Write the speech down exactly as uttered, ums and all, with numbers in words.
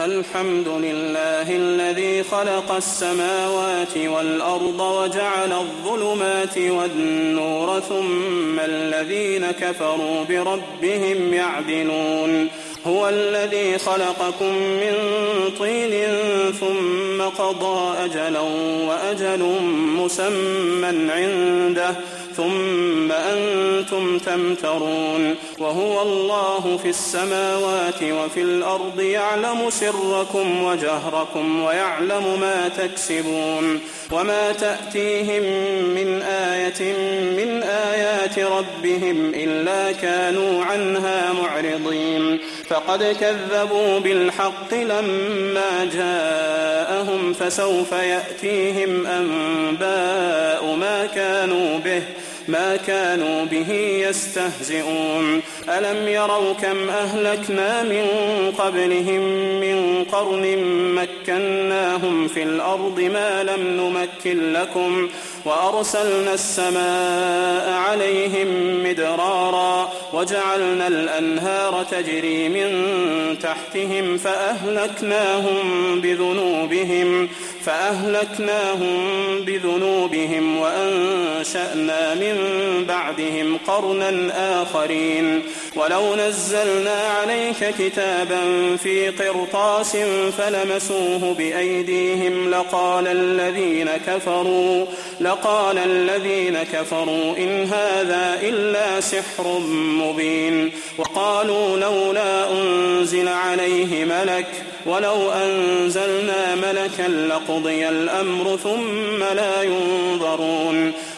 الحمد لله الذي خلق السماوات والأرض وجعل الظلمات والنور ثم الذين كفروا بربهم يعدلون هو الذي خلقكم من طين ثم قضى أجلا وأجل مسمى عنده ثم أنتم تمترون وهو الله في السماوات وفي الأرض يعلم سركم وجهركم ويعلم ما تكسبون وما تأتيهم من آية من آيات ربهم إلا كانوا عنها معرضين فقد كذبوا بالحق لما جاءهم فسوف يأتيهم أنباء ما كانوا به ما كانوا به يستهزئون ألم يروا كم أهلكنا من قبلهم من قرن مكناهم في الأرض ما لم نمكن لكم وأرسلنا السماء عليهم مدرارا وجعلنا الأنهار تجري من تحتهم فأهلكناهم بذنوبهم فأهلكناهم بذنوبهم وأنشأنا من بعدهم قرنا آخرين ولو نزلنا عليك كتابا في قرطاس فلمسوه بأيديهم لقال الذين كفروا لقال الذين كفروا إن هذا إلا سحر مبين وقالوا لولا أنزل عليه ملك ولو أنزلنا ملكا لقضي الأمر ثم لا ينظرون